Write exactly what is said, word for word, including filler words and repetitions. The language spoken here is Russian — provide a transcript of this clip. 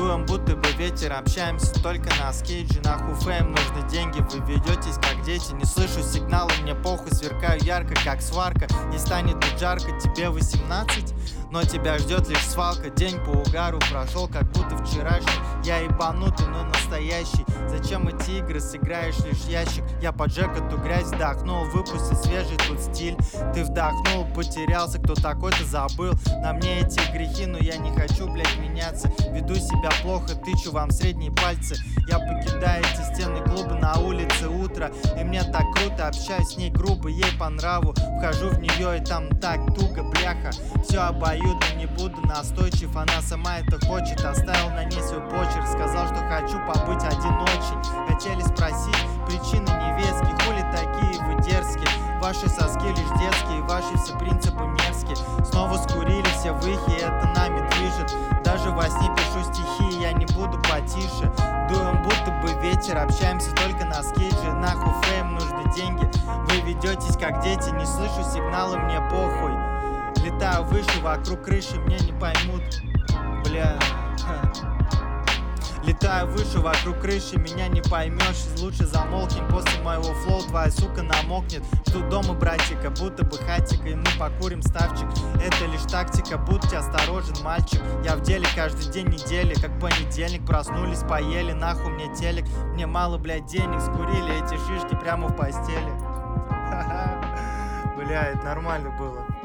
Дуем будто бы ветер, общаемся только на скейдже. Нахуй фейм, нужны деньги, вы ведетесь как дети. Не слышу сигналы, мне похуй, сверкаю ярко, как сварка. Не станет тут жарко, тебе восемнадцать, но тебя ждет лишь свалка. День по угару прошел, как будто вчерашний. Я ебанутый, но настоящий. Зачем эти игры, сыграешь лишь ящик. Я поджег эту грязь, вдохнул, выпустил свежий тут стиль. Ты вдохнул, потерялся, кто такой, ты забыл. На мне эти грехи, но я не хочу, блять, меняться. Веду себя плохо, тычу вам средние пальцы. Я покидаю эти стены клуба, на улице утро. И мне так круто, общаюсь с ней грубо, ей по нраву. Вхожу в нее и там так туго, бляха. Все обоюдно, не буду настойчив. Она сама это хочет, оставил на ней свой почерк. Сказал, что хочу побыть один очень. Хотели спросить причины невестки. Хули такие вы дерзкие? Ваши соски лишь детские, ваши все принципы мерзкие. Снова скурили все выхи, это нами движет. Даже во сне пишу стихи, я не буду потише. Дуем будто бы ветер, общаемся только на скейдже. Нахуй фейм, нужны деньги, вы ведетесь как дети. Не слышу сигналы, мне похуй. Летаю выше, вокруг крыши, мне не поймут. Бля, ха. Летаю выше, вокруг крыши, меня не поймешь. Лучше замолкнем, после моего флоу твоя сука намокнет. Жду дома братика, будто бы хатика, и мы покурим ставчик. Это лишь тактика, будьте осторожен, мальчик. Я в деле каждый день недели, как понедельник. Проснулись, поели, нахуй мне телек. Мне мало, блядь, денег, скурили эти шишки прямо в постели. Бля, это нормально было.